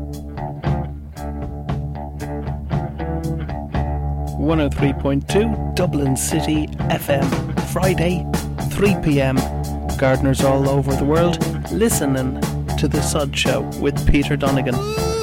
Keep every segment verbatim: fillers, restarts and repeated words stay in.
one oh three point two Dublin City F M. Friday, three p.m. Gardeners all over the world listening to The Sod Show with Peter Donegan.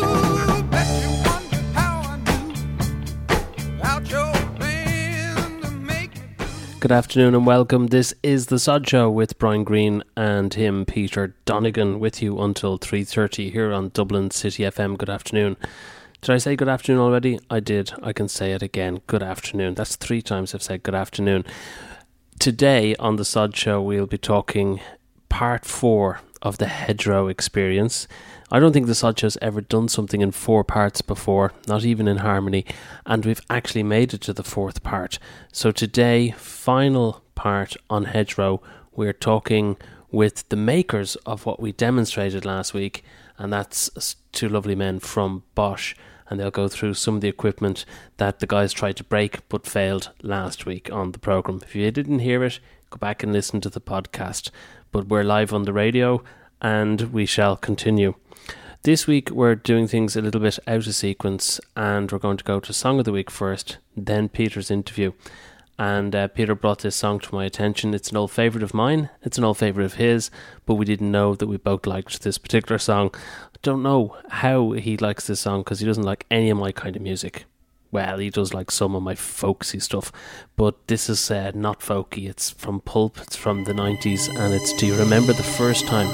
Good afternoon and welcome. This is The Sod Show with Brian Green and him, Peter Donegan, with you until three thirty here on Dublin City F M. Good afternoon. Did I say good afternoon already? I did. I can say it again. Good afternoon. That's three times I've said good afternoon. Today on The Sod Show we'll be talking part four of the Hedgerow experience. I don't think The Sod Show's ever done something in four parts before, not even in harmony, and we've actually made it to the fourth part. So today, final part on Hedgerow, we're talking with the makers of what we demonstrated last week, and that's two lovely men from Bosch, and they'll go through some of the equipment that the guys tried to break but failed last week on the programme. If you didn't hear it, go back and listen to the podcast. But we're live on the radio, and we shall continue. This week we're doing things a little bit out of sequence, and we're going to go to Song of the Week first, then Peter's interview. And uh, Peter brought this song to my attention. It's an old favourite of mine, it's an old favourite of his, but we didn't know that we both liked this particular song. I don't know how he likes this song, because he doesn't like any of my kind of music. Well, he does like some of my folksy stuff, but this is uh, not folky. It's from Pulp, it's from the nineties, and it's Do You Remember the First Time?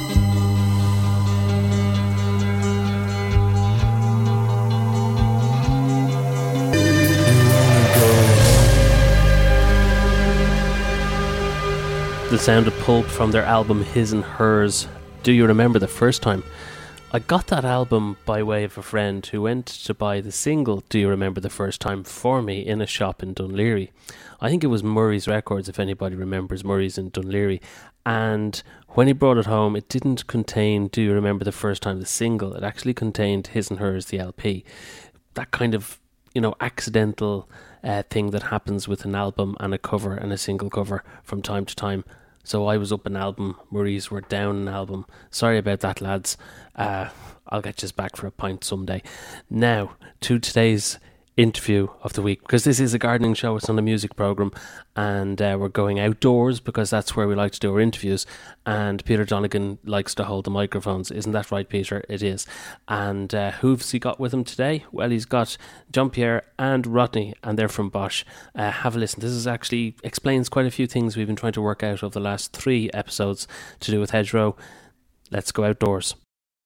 The sound of Pulp from their album His and Hers. Do you remember the first time? I got that album by way of a friend who went to buy the single Do You Remember the First Time for me in a shop in Dunleary. I think it was Murray's Records, if anybody remembers Murray's in Dunleary. And when he brought it home, it didn't contain Do You Remember the First Time, the single. It actually contained His and Hers, the L P. That kind of, you know, accidental uh, thing that happens with an album and a cover and a single cover from time to time. So I was up an album, Murray's were down an album. Sorry about that, lads. Uh, I'll get you back for a pint someday. Now, to today's interview of the week, because this is a gardening show, it's not a music programme, and uh, we're going outdoors because that's where we like to do our interviews, and Peter Donegan likes to hold the microphones. Isn't that right, Peter? It is. And uh, who's he got with him today? Well, he's got Jean-Pierre and Rodney, and they're from Bosch. Uh, have a listen. This is actually explains quite a few things we've been trying to work out over the last three episodes to do with Hedgerow. Let's go outdoors.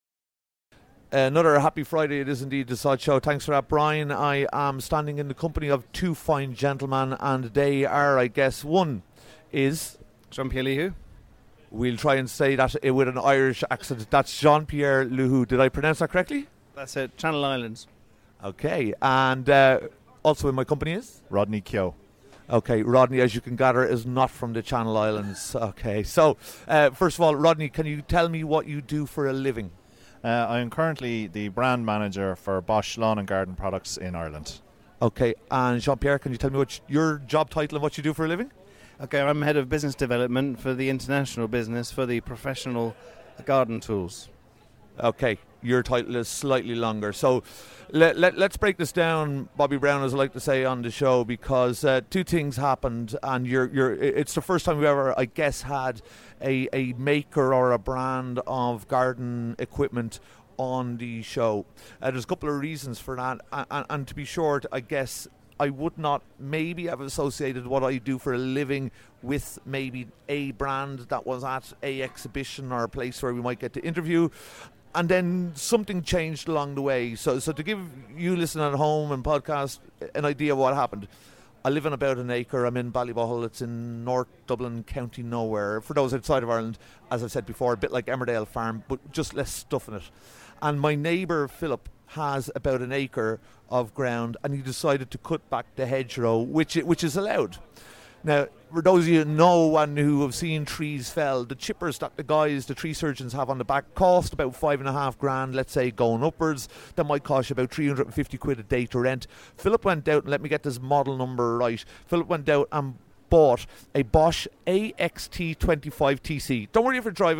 Another happy Friday it is indeed, The Sod Show. Thanks for that, Brian. I am standing in the company of two fine gentlemen, and they are, I guess, one is Jean-Pierre Lehoux. We'll try and say that with an Irish accent. That's Jean-Pierre Lehoux. Did I pronounce that correctly? That's it, Channel Islands. Okay, and uh, also in my company is? Rodney Keogh. Okay, Rodney, as you can gather, is not from the Channel Islands. Okay, so uh, first of all, Rodney, can you tell me what you do for a living? Uh, I am currently the brand manager for Bosch Lawn and Garden Products in Ireland. Okay, and Jean-Pierre, can you tell me what your job title and what you do for a living? Okay, I'm head of business development for the international business for the professional garden tools. Okay, your title is slightly longer. So let, let, let's break this down, Bobby Brown, as I like to say on the show, because uh, two things happened, and you're, you're, it's the first time we've ever, I guess, had a, a maker or a brand of garden equipment on the show. Uh, there's a couple of reasons for that, and, and, and to be short, I guess I would not maybe have associated what I do for a living with maybe a brand that was at a exhibition or a place where we might get to interview. And then something changed along the way. So so to give you listening at home and podcast an idea of what happened, I live in about an acre. I'm in Ballybohol. It's in North Dublin, County Nowhere. For those outside of Ireland, as I've said before, a bit like Emmerdale Farm, but just less stuff in it. And my neighbour, Philip, has about an acre of ground, and he decided to cut back the hedgerow, which which is allowed. Now, for those of you who know and who have seen trees fell, the chippers that the guys, the tree surgeons have on the back cost about five and a half grand, let's say, going upwards. That might cost you about three hundred fifty quid a day to rent. Philip went out, and let me get this model number right. Philip went out and bought a Bosch A X T twenty-five T C. Don't worry if you're driving.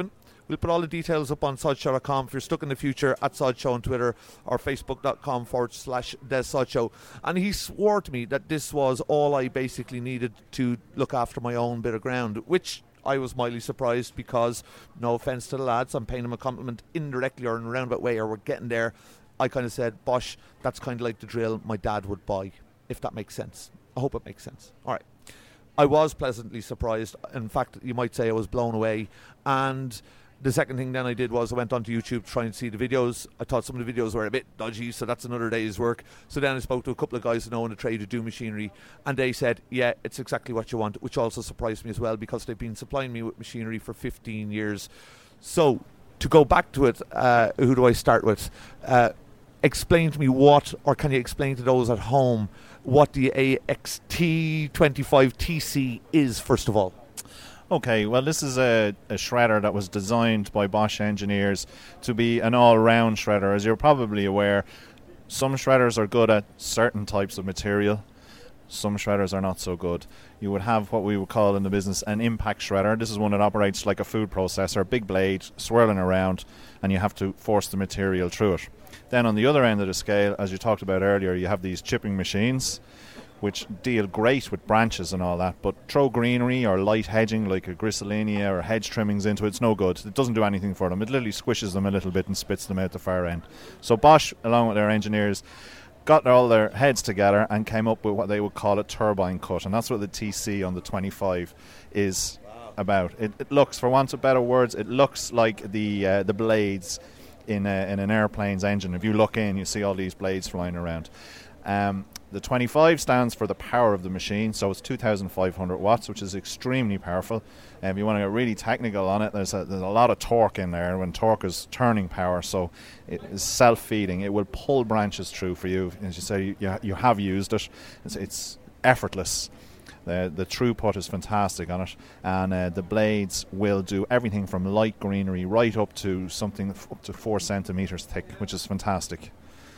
We'll put all the details up on sodshow dot com. If you're stuck in the future, at sodshow on Twitter or facebook.com forward slash Des Sodshow. And he swore to me that this was all I basically needed to look after my own bit of ground, which I was mildly surprised because, no offence to the lads, I'm paying them a compliment indirectly or in a roundabout way, or we're getting there. I kind of said, Bosch, that's kind of like the drill my dad would buy, if that makes sense. I hope it makes sense. All right. I was pleasantly surprised. In fact, you might say I was blown away. And the second thing then I did was I went onto YouTube to try and see the videos. I thought some of the videos were a bit dodgy, so that's another day's work. So then I spoke to a couple of guys who know in the trade who do machinery, and they said, yeah, it's exactly what you want, which also surprised me as well because they've been supplying me with machinery for fifteen years. So to go back to it, uh, who do I start with? Uh, explain to me what, or can you explain to those at home, what the A X T twenty-five T C is, first of all? Okay, well, this is a, a shredder that was designed by Bosch engineers to be an all-round shredder. As you're probably aware, some shredders are good at certain types of material. Some shredders are not so good. You would have what we would call in the business an impact shredder. This is one that operates like a food processor, big blade, swirling around, and you have to force the material through it. Then on the other end of the scale, as you talked about earlier, you have these chipping machines, which deal great with branches and all that, but throw greenery or light hedging like a gristolinia or hedge trimmings into it, it's no good. It doesn't do anything for them. It literally squishes them a little bit and spits them out the far end. So Bosch, along with their engineers, got all their heads together and came up with what they would call a turbine cut, and that's what the T C on the twenty-five is wow. about. It, it looks, for want of better words, it looks like the uh, the blades in, a, in an airplane's engine. If you look in, you see all these blades flying around. Um, the twenty-five stands for the power of the machine, so it's two thousand five hundred watts, which is extremely powerful. And if you want to get really technical on it, there's a, there's a lot of torque in there, when torque is turning power, so it is self-feeding. It will pull branches through for you. As you say, you, you have used it. It's, it's effortless. The, the throughput is fantastic on it, and uh, the blades will do everything from light greenery right up to something f- up to four centimetres thick, which is fantastic.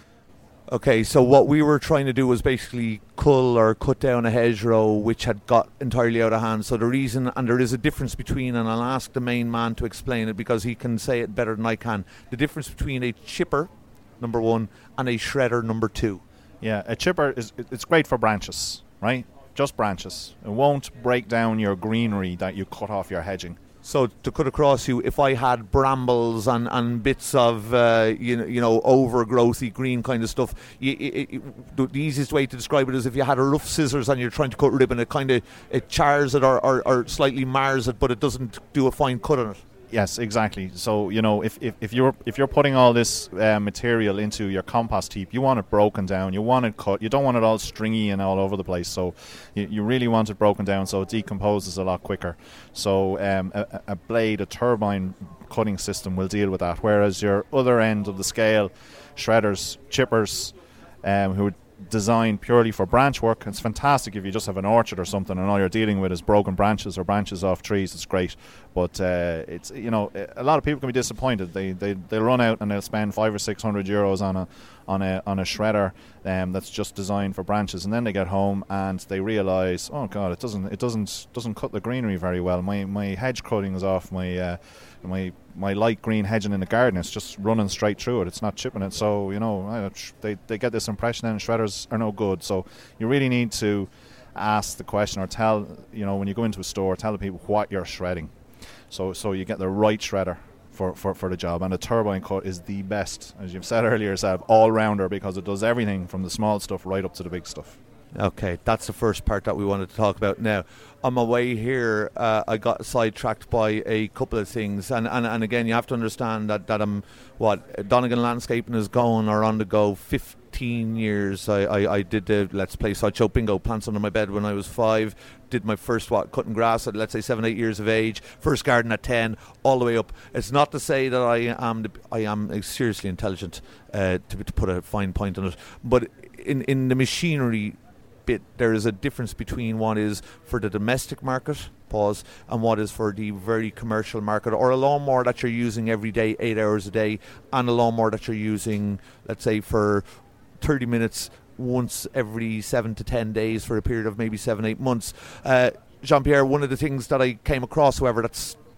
Okay, so what we were trying to do was basically cull or cut down a hedgerow which had got entirely out of hand. So the reason, and there is a difference between, and I'll ask the main man to explain it because he can say it better than I can, the difference between a chipper, number one, and a shredder, number two. Yeah, a chipper, is it's great for branches, right? Just branches. It won't break down your greenery that you cut off your hedging. So to cut across you, if I had brambles and, and bits of uh, you know you know overgrowthy green kind of stuff, you, it, it, the easiest way to describe it is if you had a rough scissors and you're trying to cut ribbon, it kind of it chars it or, or, or slightly mars it, but it doesn't do a fine cut on it. Yes, exactly. So, you know, if, if, if you're if you're putting all this uh, material into your compost heap, you want it broken down, you want it cut, you don't want it all stringy and all over the place. So you, you really want it broken down so it decomposes a lot quicker. So um, a, a blade, a turbine cutting system will deal with that. Whereas your other end of the scale, shredders, chippers, um, who designed purely for branch work. It's fantastic if you just have an orchard or something and all you're dealing with is broken branches or branches off trees. It's great, but uh, it's you know a lot of people can be disappointed. They they they run out and they'll spend five or six hundred euros on a on a on a shredder um, that's just designed for branches, and then they get home and they realise, oh god, it doesn't it doesn't doesn't cut the greenery very well. My my hedge cutting is off. My uh, my my light green hedging in the garden, it's just running straight through it, it's not chipping it. So you know they they get this impression then shredders are no good. So you really need to ask the question, or tell, you know, when you go into a store, tell the people what you're shredding, so so you get the right shredder for, for, for the job. And a turbine cut is the best, as you've said earlier yourself, all-rounder, because it does everything from the small stuff right up to the big stuff. Okay, that's the first part that we wanted to talk about. Now, on my way here, uh, I got sidetracked by a couple of things, and, and, and again, you have to understand that, that I'm, what, Donegan Landscaping is going or on the go fifteen years. I, I, I did the Let's Play Sideshow Bingo plants under my bed when I was five, did my first, what, cutting grass at, let's say, seven, eight years of age, first garden at ten, all the way up. It's not to say that I am the, I am seriously intelligent, uh, to, to put a fine point on it, but in, in the machinery bit, there is a difference between what is for the domestic market, pause, and what is for the very commercial market, or a lawnmower that you're using every day, eight hours a day, and a lawnmower that you're using, let's say, for thirty minutes once every seven to ten days for a period of maybe seven, eight months. Uh, Jean-Pierre, one of the things that I came across, however, that's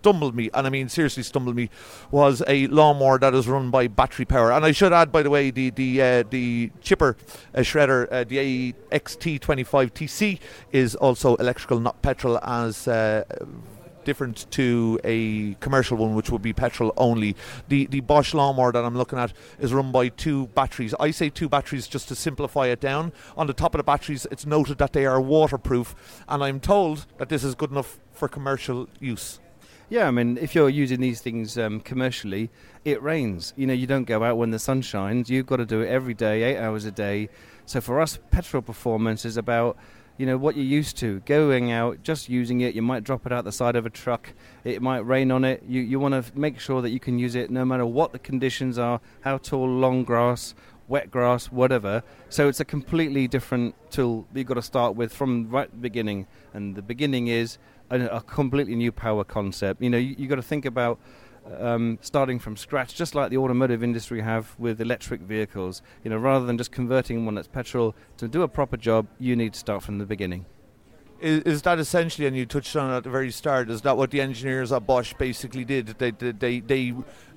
stumbled me, and I mean seriously stumbled me, was a lawnmower that is run by battery power. And I should add, by the way, the the uh, the chipper uh, shredder, uh, the A X T twenty-five T C, is also electrical, not petrol, as uh, different to a commercial one, which would be petrol only. The the Bosch lawnmower that I'm looking at is run by two batteries. I say two batteries just to simplify it down. On the top of the batteries, it's noted that they are waterproof, and I'm told that this is good enough for commercial use. Yeah, I mean, if you're using these things um, commercially, it rains. You know, you don't go out when the sun shines. You've got to do it every day, eight hours a day. So for us, petrol performance is about, you know, what you're used to. Going out, just using it. You might drop it out the side of a truck. It might rain on it. You you want to f- make sure that you can use it no matter what the conditions are, how tall, long grass, wet grass, whatever. So it's a completely different tool that you've got to start with from right at the beginning. And the beginning is a, a completely new power concept. You know, you, you've got to think about Um, starting from scratch, just like the automotive industry have with electric vehicles. You know, rather than just converting one that's petrol, to do a proper job, you need to start from the beginning. Is, is that essentially, and you touched on it at the very start, is that what the engineers at Bosch basically did? They, they, they, they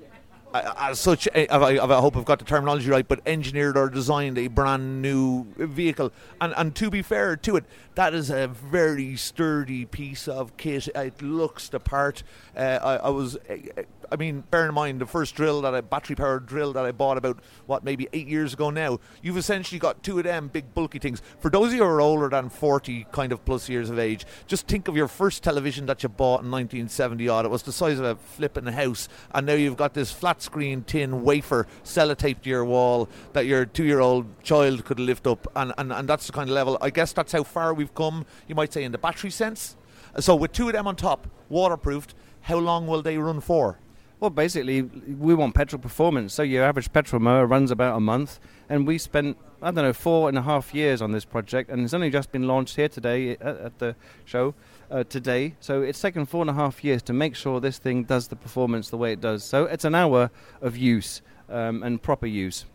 as such, I, I hope I've got the terminology right, but engineered or designed a brand new vehicle. And, and to be fair to it, that is a very sturdy piece of kit. It looks the part. Uh, I, I was... I mean, bear in mind, the first drill that I, battery-powered drill that I bought about, what, maybe eight years ago now, you've essentially got two of them big bulky things. For those of you who are older than forty kind of plus years of age, just think of your first television that you bought in nineteen seventy odd. It was the size of a flipping house, and now you've got this flat-screen tin wafer sellotaped to your wall that your two-year-old child could lift up, and, and, and that's the kind of level. I guess that's how far we've come, you might say, in the battery sense. So with two of them on top, waterproofed, how long will they run for? Well, basically, we want petrol performance. So your average petrol mower runs about a month, and we spent, I don't know, four and a half years on this project, and it's only just been launched here today at, at the show uh, today. So it's taken four and a half years to make sure this thing does the performance the way it does. So it's an hour of use um, and proper use.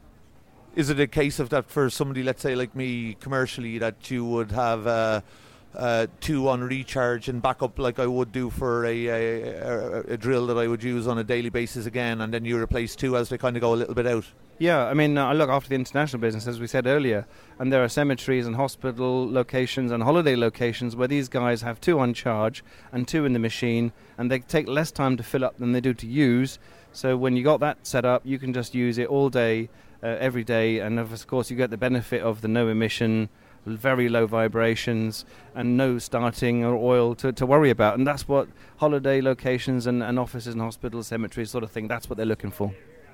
Is it a case of that for somebody, let's say like me, commercially, that you would have uh, uh, two on recharge and backup like I would do for a, a, a, a drill that I would use on a daily basis again, and then you replace two as they kind of go a little bit out? Yeah, I mean, uh, I look after the international business, as we said earlier, and there are cemeteries and hospital locations and holiday locations where these guys have two on charge and two in the machine, and they take less time to fill up than they do to use. So when you got that set up, you can just use it all day, uh, every day, and of course you get the benefit of the no emission, very low vibrations, and no starting or oil to, to worry about. And that's what holiday locations and, and offices and hospitals, cemeteries sort of thing, that's what they're looking for.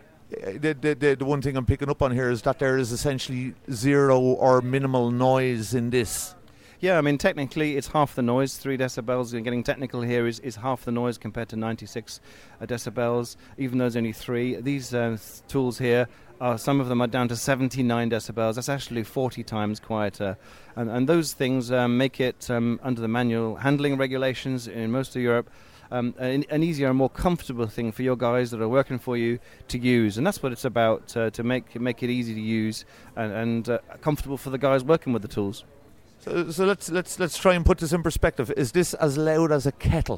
The, the, the, the one thing I'm picking up on here is that there is essentially zero or minimal noise in this. Yeah, I mean, technically it's half the noise. Three decibels, and getting technical here, is, is half the noise compared to ninety-six uh, decibels, even though there's only three. These uh, tools here, are, some of them are down to seventy-nine decibels. That's actually forty times quieter. And, and those things um, make it, um, under the manual handling regulations in most of Europe, Um, an, an easier and more comfortable thing for your guys that are working for you to use, and that's what it's about, uh, to make make it easy to use and, and uh, comfortable for the guys working with the tools. So, so let's let's let's try and put this in perspective. Is this as loud as a kettle?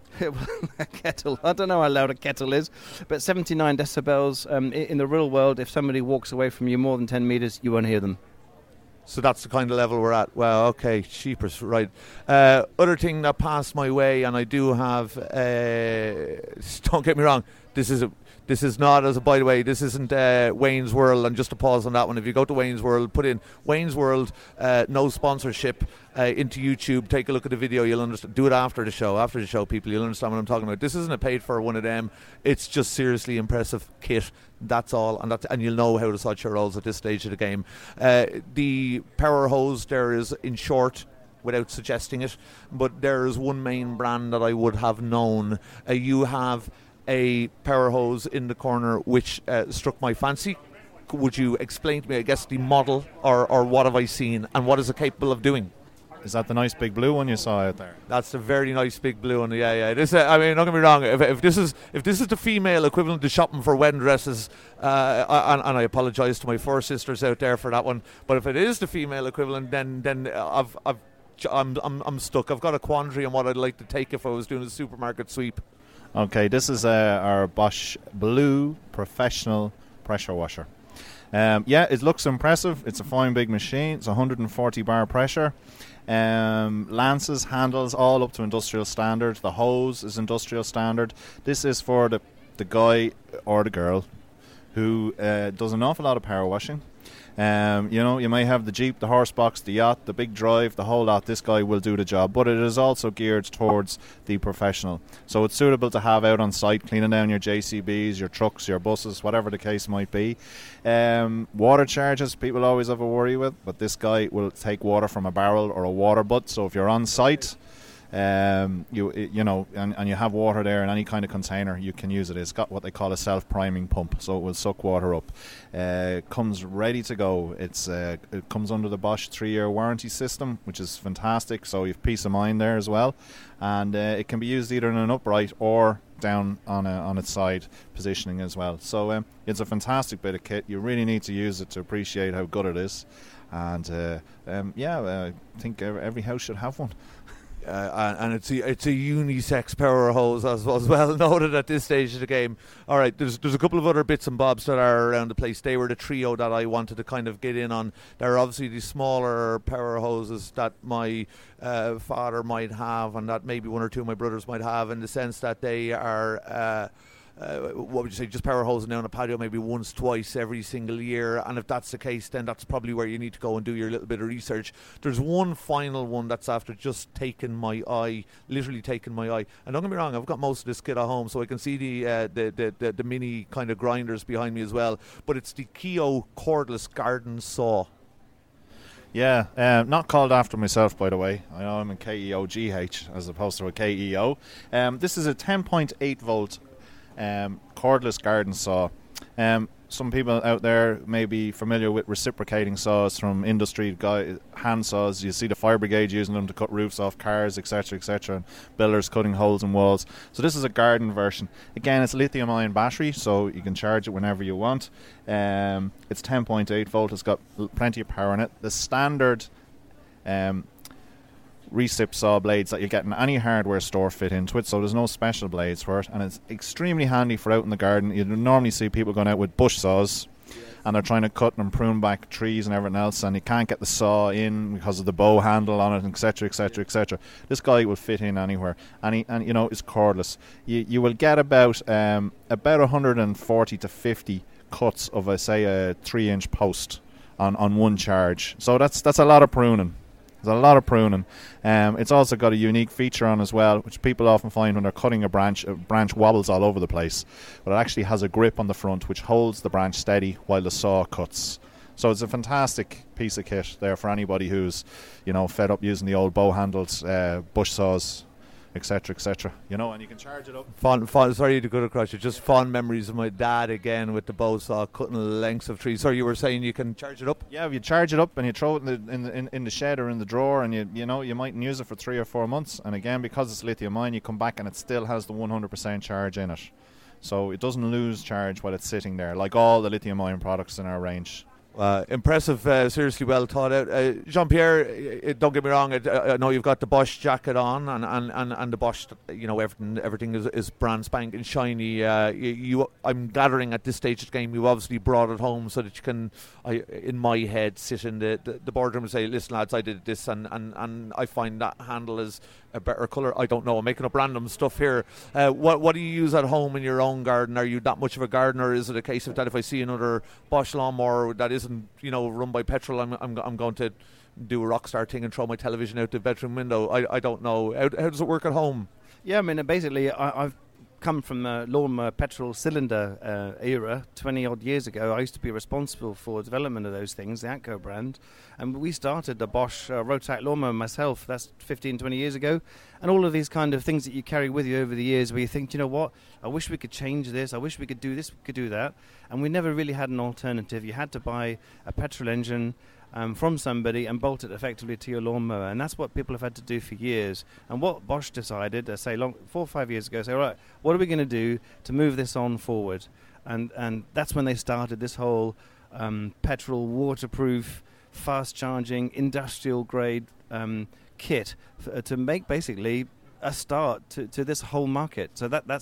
A kettle. I don't know how loud a kettle is, but seventy-nine decibels um, in the real world. If somebody walks away from you more than ten meters, you won't hear them. So that's the kind of level we're at. Well, okay, cheapers, right. Uh, other thing that passed my way, and I do have, uh, don't get me wrong, this is a, this is not, as a, by the way, this isn't uh, Wayne's World, and just to pause on that one, if you go to Wayne's World, put in Wayne's World, uh, no sponsorship, uh, into YouTube, take a look at the video, you'll understand. Do it after the show, after the show, people, you'll understand what I'm talking about. This isn't a paid for one of them, it's just seriously impressive kit. That's all, and that's, and you'll know how the Sideshow rolls at this stage of the game. Uh, the power hose there is, in short, without suggesting it, but there is one main brand that I would have known. Uh, you have a power hose in the corner which uh, struck my fancy. Would you explain to me, I guess, the model, or, or what have I seen, and what is it capable of doing? Is that the nice big blue one you saw out there? That's a very nice big blue one. Yeah, yeah. This, uh, I mean, don't get me wrong. If, if this is if this is the female equivalent to shopping for wedding dresses, uh, and, and I apologise to my four sisters out there for that one. But if it is the female equivalent, then then I've I've I'm I'm I'm stuck. I've got a quandary on what I'd like to take if I was doing a supermarket sweep. Okay, this is uh, our Bosch Blue Professional Pressure Washer. Um, yeah, it looks impressive. It's a fine big machine. It's one hundred forty bar pressure. Um, lances, handles, all up to industrial standard. The hose is industrial standard. This is for the, the guy or the girl who uh, does an awful lot of power washing. Um, you know, you may have the Jeep, the horse box, the yacht, the big drive, the whole lot. This guy will do the job, but it is also geared towards the professional. So it's suitable to have out on site, cleaning down your J C Bs, your trucks, your buses, whatever the case might be. Um, water charges, people always have a worry with, but this guy will take water from a barrel or a water butt. So if you're on site, Um, you you know, and, and you have water there in any kind of container, you can use it. It's got what they call a self-priming pump, so it will suck water up. Uh, comes ready to go. It's uh, it comes under the Bosch three-year warranty system, which is fantastic. So you've peace of mind there as well, and uh, it can be used either in an upright or down on a, on its side positioning as well. So um, it's a fantastic bit of kit. You really need to use it to appreciate how good it is, and uh, um, yeah, uh, I think every house should have one. Uh, and it's a, it's a unisex power hose, as was well noted at this stage of the game. All right, there's there's a couple of other bits and bobs that are around the place. They were the trio that I wanted to kind of get in on. There are obviously the smaller power hoses that my uh, father might have, and that maybe one or two of my brothers might have, in the sense that they are... Uh, Uh, what would you say, just power hosing down a patio maybe once, twice every single year. And if that's the case, then that's probably where you need to go and do your little bit of research. There's one final one that's after just taking my eye, literally taking my eye. And don't get me wrong, I've got most of this kit at home, so I can see the uh, the, the, the the mini kind of grinders behind me as well. But it's the Keogh cordless garden saw. Yeah, um, not called after myself, by the way. I know I'm a K E O G H as opposed to a K E O. Um, this is a ten point eight volt Um, cordless garden saw. Um, some people out there may be familiar with reciprocating saws from industry, guy, hand saws. You see the fire brigade using them to cut roofs off cars, etc, etc, and builders cutting holes in walls. So this is a garden version. Again, it's lithium ion battery, so you can charge it whenever you want. Um, it's ten point eight volt. It's got l- plenty of power in it. The standard um, recip saw blades that you get in any hardware store fit into it, so there's no special blades for it, and it's extremely handy for out in the garden. You normally see people going out with bush saws, and they're trying to cut and prune back trees and everything else, and you can't get the saw in because of the bow handle on it, etc, etc, etc. This guy will fit in anywhere, and, he, and you know, it's cordless. You you will get about um, about one hundred forty to fifty cuts of a say a three inch post on, on one charge, so that's that's a lot of pruning. There's a lot of pruning. Um, it's also got a unique feature on as well, which people often find when they're cutting a branch. A branch wobbles all over the place, but it actually has a grip on the front which holds the branch steady while the saw cuts. So it's a fantastic piece of kit there for anybody who's, you know, fed up using the old bow handles, uh, bush saws, etc, etc, you know, and you can charge it up. Fond, fond, sorry to cut across you, just fond memories of my dad again with the bow saw cutting lengths of trees. Sorry, you were saying you can charge it up? Yeah, if you charge it up and you throw it in the, in the, in, in the shed or in the drawer, and you you know, you mightn't use it for three or four months, and again, because it's lithium ion, you come back and it still has the one hundred percent charge in it, so it doesn't lose charge while it's sitting there, like all the lithium ion products in our range. Uh, impressive, uh, seriously well thought out. Uh, Jean-Pierre, uh, don't get me wrong, uh, I know you've got the Bosch jacket on, and, and, and, and the Bosch, you know, everything everything is, is brand spanking shiny. Uh, you, you, I'm gathering at this stage of the game, you obviously brought it home so that you can, I, in my head, sit in the, the, the boardroom and say, listen lads, I did this, and, and, and I find that handle is a better colour. I don't know, I'm making up random stuff here. Uh, what what do you use at home in your own garden? Are you that much of a gardener? Is it a case of that if I see another Bosch lawnmower that isn't, you know, run by petrol, I'm I'm, I'm going to do a rock star thing and throw my television out the bedroom window? I, I don't know. How, how does it work at home? Yeah, I mean, basically, I, I've come from the lawnmower petrol cylinder uh, era twenty odd years ago. I used to be responsible for development of those things, the ATCO brand, and we started the Bosch uh, Rotac lawnmower myself. That's fifteen, twenty years ago, and all of these kind of things that you carry with you over the years, where you think, you know what, I wish we could change this, I wish we could do this, we could do that, and we never really had an alternative. You had to buy a petrol engine Um, from somebody and bolt it effectively to your lawnmower, and that's what people have had to do for years. And what Bosch decided, uh, say long, four or five years ago, say, all right, what are we going to do to move this on forward? And and that's when they started this whole um, petrol, waterproof, fast charging, industrial grade um, kit f- uh, to make basically a start to, to this whole market. So that that's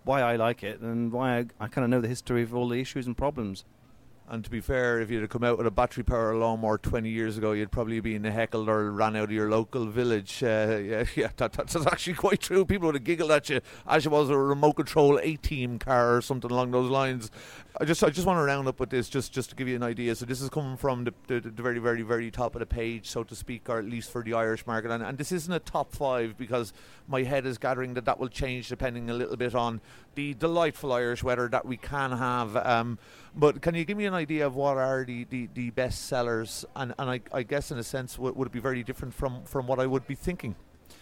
why I like it and why I, I kind of know the history of all the issues and problems. And to be fair, if you'd have come out with a battery power lawnmower twenty years ago, you'd probably been heckled or ran out of your local village. Uh, yeah, yeah that, that's actually quite true. People would have giggled at you as it was a remote control A-Team car or something along those lines. I just I just want to round up with this just, just to give you an idea. So this is coming from the, the, the very, very, very top of the page, so to speak, or at least for the Irish market. And, and this isn't a top five because my head is gathering that that will change depending a little bit on the delightful Irish weather that we can have. Um, but can you give me an idea of what are the, the, the best sellers? And, and I, I guess in a sense, w- would it be very different from, from what I would be thinking?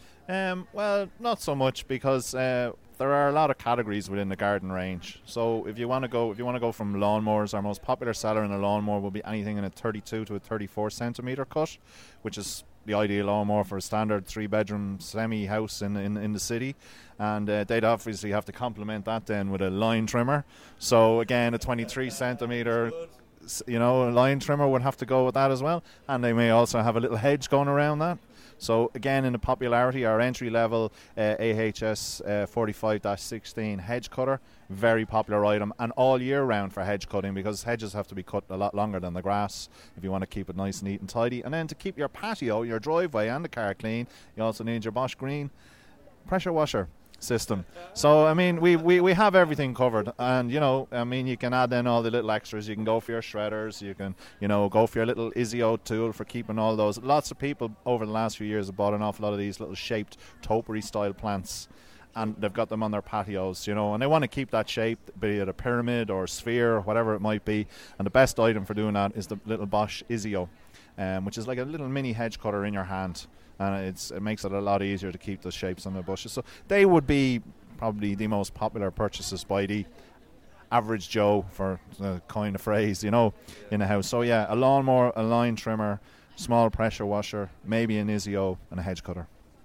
Um, well, not so much because uh, there are a lot of categories within the garden range. So if you want to go, if you want to go from lawnmowers, our most popular seller in a lawnmower will be anything in a thirty-two to a thirty-four centimeter cut, which is the ideal lawnmower for a standard three-bedroom semi-house in, in in the city. And uh, they'd obviously have to complement that then with a line trimmer. So again, a twenty-three centimeter, you know, line trimmer would have to go with that as well. And they may also have a little hedge going around that. So again, in the popularity, our entry-level uh, A H S uh, forty-five sixteen hedge cutter, very popular item, and all year round for hedge cutting because hedges have to be cut a lot longer than the grass if you want to keep it nice, neat and tidy. And then to keep your patio, your driveway and the car clean, you also need your Bosch Green pressure washer system. So I mean we, we, we have everything covered, and you know I mean you can add in all the little extras. You can go for your shredders, you can you know go for your little Izio tool for keeping all those. Lots of people over the last few years have bought an awful lot of these little shaped topiary style plants, and they've got them on their patios, you know, and they want to keep that shape, be it a pyramid or a sphere or whatever it might be. And the best item for doing that is the little Bosch Izio, um, which is like a little mini hedge cutter in your hand. And it's, it makes it a lot easier to keep the shapes on the bushes. So they would be probably the most popular purchases by the average Joe, for the kind of phrase, you know, in the house. So yeah, a lawnmower, a line trimmer, small pressure washer, maybe an Izio and a hedge cutter.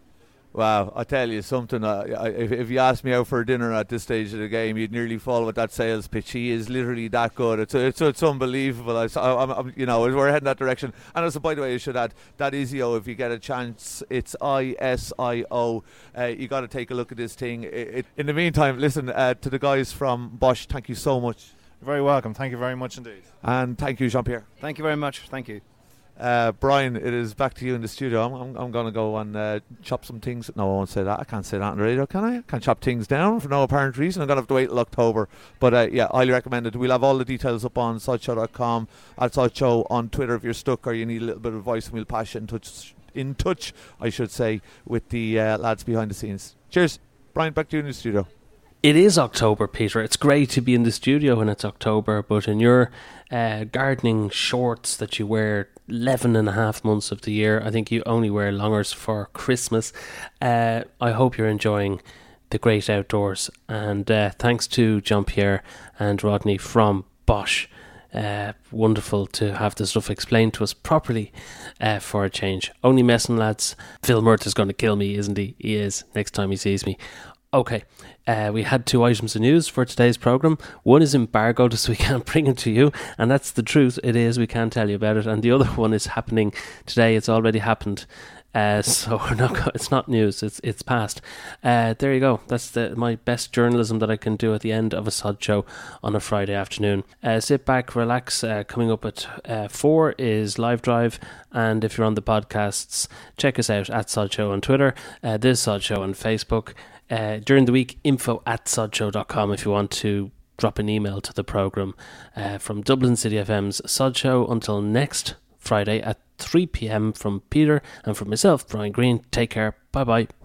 Wow, I tell you something. Uh, I, if, if you asked me out for dinner at this stage of the game, you'd nearly fall with that sales pitch. He is literally that good. It's it's, it's unbelievable. I, I'm, I'm, you know, we're heading that direction. And also, by the way, I should add that Izio. If you get a chance, it's I S I O. Uh, you got to take a look at this thing. It, it, in the meantime, listen uh, to the guys from Bosch. Thank you so much. You're very welcome. Thank you very much indeed. And thank you, Jean-Pierre. Thank you very much. Thank you. Uh, Brian, it is back to you in the studio. I'm, I'm, I'm going to go and uh, chop some things. No, I won't say that. I can't say that on the radio, can I? I can't chop things down for no apparent reason. I'm going to have to wait till October. But uh, yeah, highly recommend it. We'll have all the details up on sideshow dot com, at sideshow on Twitter if you're stuck or you need a little bit of advice, and we'll pass you in touch, in touch I should say, with the uh, lads behind the scenes. Cheers. Brian, back to you in the studio. It is October, Peter. It's great to be in the studio when it's October, but in your uh, gardening shorts that you wear eleven and a half months of the year, I think you only wear longers for Christmas. Uh, I hope you're enjoying the great outdoors. And uh, thanks to Jean-Pierre and Rodney from Bosch. Uh, wonderful to have the stuff explained to us properly uh, for a change. Only messing, lads. Phil Murtagh is going to kill me, isn't he? He is, next time he sees me. Okay, uh, we had two items of news for today's programme. One is embargoed, so we can't bring it to you, and that's the truth. It is, we can't tell you about it. And the other one is happening today. It's already happened. Uh, so we're not go- it's not news, it's it's past. Uh, there you go. That's the, my best journalism that I can do at the end of a Sod Show on a Friday afternoon. Uh, sit back, relax. Uh, coming up at uh, four is Live Drive, and if you're on the podcasts, check us out at Sod Show on Twitter, uh, this Sod Show on Facebook. Uh, during the week, info at sodshow dot com if you want to drop an email to the programme. Uh, from Dublin City F M's Sod Show until next Friday at three p.m. from Peter and from myself, Brian Green. Take care. Bye bye.